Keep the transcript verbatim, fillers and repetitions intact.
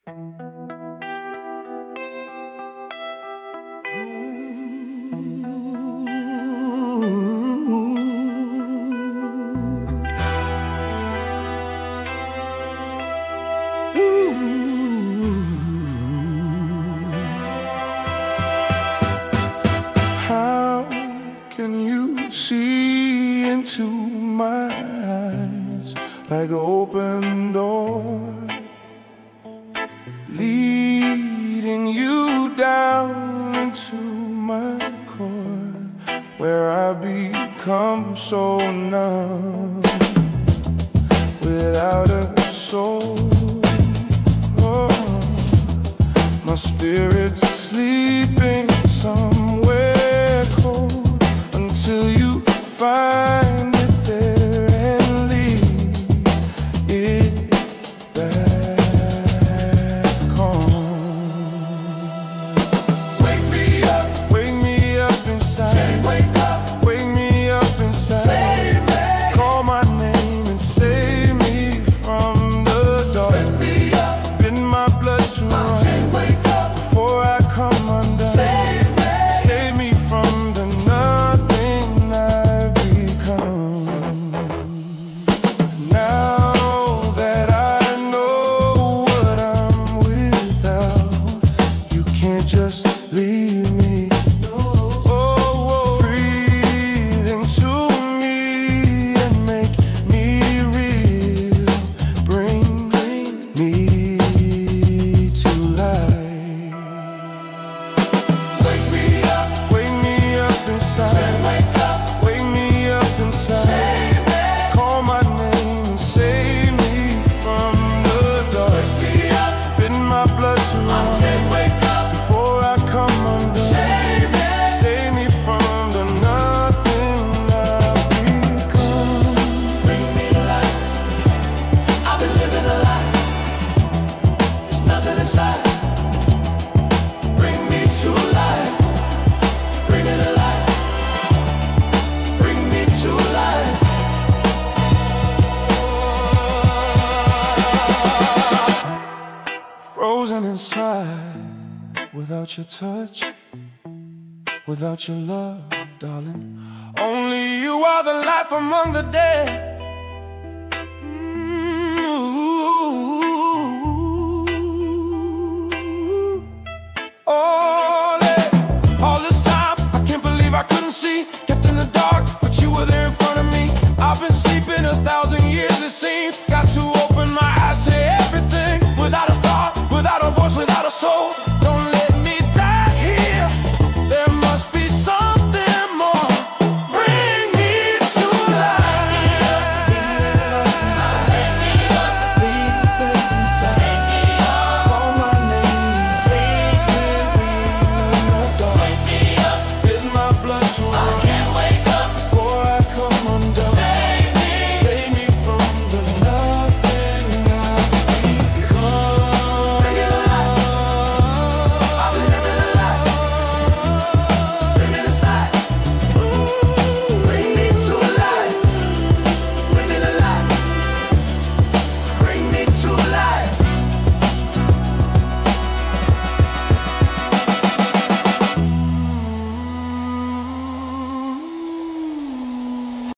How can you see into my eyes like an open door, leading you down into my core, where I've become so numb, without a soul? Oh, my spirit's sleeping somewhere cold, until you find it there and leave it back home. Wake me up, Wake me up inside. say wake up, Wake me up inside. save me. Call my name and save me from the dark. Wake me up, Bend my blood to run say wake up, before I come undone. save me. Save me from the nothing I've become. Now that I know what I'm without, you can't just leave me. Oh, oh, breathe into me and make me real. Bring me to life. Wake me up, Wake me up say inside. wake up, Wake me up inside. save me. Call my name and save me from the dark. Wake me up, Bend my blood to run say wake up, before I come undone. save me. Save me from the nothing I've become. Bring me to life. I've been living a lie. There's nothing inside. Bring me to life. Bring me to life. Bring me to life. Frozen inside, without your touch, without your love, darling. Only you are the life among the dead.